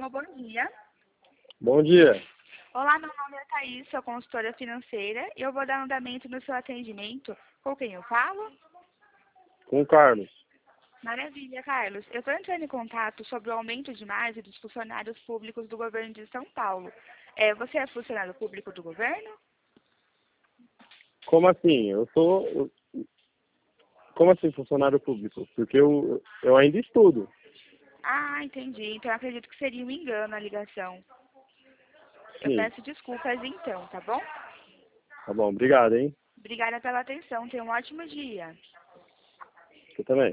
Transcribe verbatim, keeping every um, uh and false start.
Alô, bom dia. Bom dia. Olá, meu nome é Thaís, sou consultora financeira e eu vou dar andamento no seu atendimento. Com quem eu falo? Com o Carlos. Maravilha, Carlos. Eu estou entrando em contato sobre o aumento de margem dos funcionários públicos do governo de São Paulo. É, você é funcionário público do governo? Como assim? Eu sou... eu- Como assim funcionário público? Porque eu, eu ainda estudo. Ah, entendi. Então eu acredito que seria um engano a ligação. Eu Sim. peço desculpas então, tá bom? Tá bom, obrigado, hein? Obrigada pela atenção. Tenha um ótimo dia. Você também.